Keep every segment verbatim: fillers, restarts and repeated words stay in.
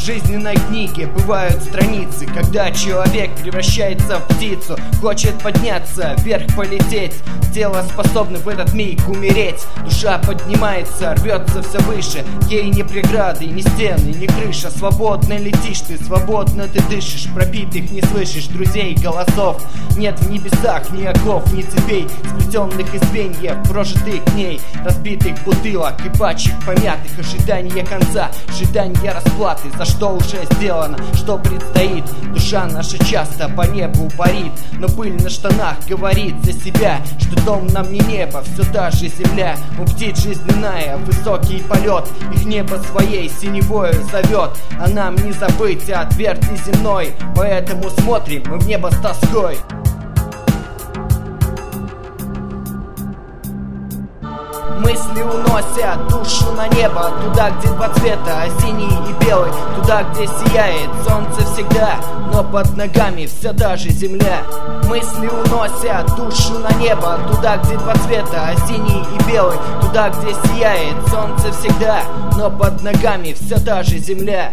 жизненной книге бывают страницы, когда человек превращается в птицу, хочет подняться, вверх полететь. Тело способно в этот миг умереть. Душа поднимается, рвется все выше. Ей не преграды, ни стены, ни крыша. Свободно летишь ты, свободно ты дышишь. Пропитых не слышишь друзей, голосов. Нет в небесах ни оков, ни цепей, сплетенных из звеньев, прожитых дней, разбитых бутылок и пачек помятых. Ожидание конца, ожидание расплаты, за что уже сделано, что предстоит. Душа наша часто по небу парит, но пыль на штанах говорит за себя, что дом нам не небо, все та же земля. У птиц жизненная, высокий полет, их небо своей синевою зовет. А нам не забыть о тверди земной, поэтому смотрим мы в небо с тоской. Мысли уносят душу на небо, туда, где два цвета, а синий и белый, туда, где сияет солнце всегда, но под ногами вся та же земля. Мысли уносят душу на небо, туда, где два цвета, а синий и белый, туда, где сияет солнце всегда, но под ногами вся та же земля.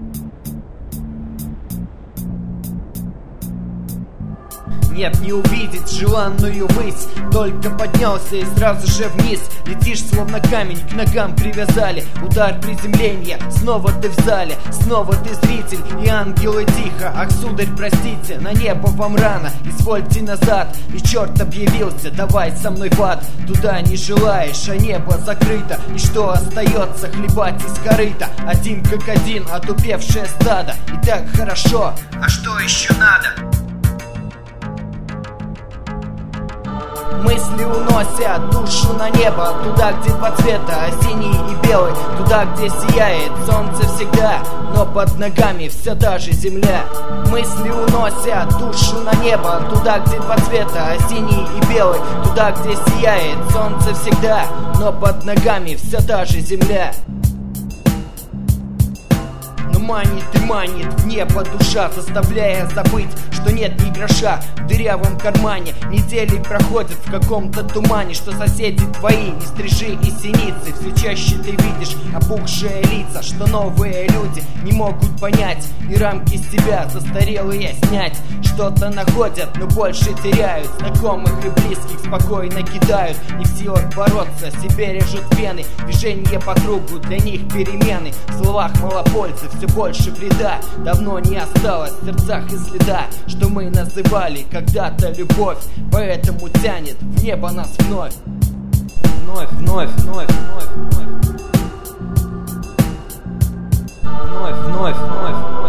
Нет, не увидеть желанную высь, только поднялся и сразу же вниз. Летишь словно камень, к ногам привязали. Удар приземления, снова ты в зале, снова ты зритель, и ангелы тихо. Ах, сударь, простите, на небо вам рано, извольте назад. И черт объявился, давай со мной в ад. Туда не желаешь, а небо закрыто. И что остается, хлебать из корыта? Один как один, отупевшее стадо. И так хорошо, а что еще надо? Мысли уносят душу на небо, туда, где два цвета, а синий и белый, туда, где сияет солнце всегда, но под ногами вся та же земля. Мысли уносят душу на небо, туда, где два цвета, а синий и белый, туда, где сияет солнце всегда, но под ногами вся та же земля. Манит и манит в небо душа, заставляя забыть, что нет ни гроша в дырявом кармане. Недели проходят в каком-то тумане, что соседи твои не стрижи и синицы. Все чаще ты видишь опухшие лица, что новые люди не могут понять и рамки с себя застарелые снять. Что-то находят, но больше теряют, знакомых и близких спокойно кидают. Не в силах бороться, себе режут вены, движение по кругу, для них перемены. В словах мало пользы, все больше вреда. Давно не осталось в сердцах и следа, что мы называли когда-то любовь. Поэтому тянет в небо нас вновь. Вновь, вновь, вновь, вновь, вновь. Вновь, вновь, вновь.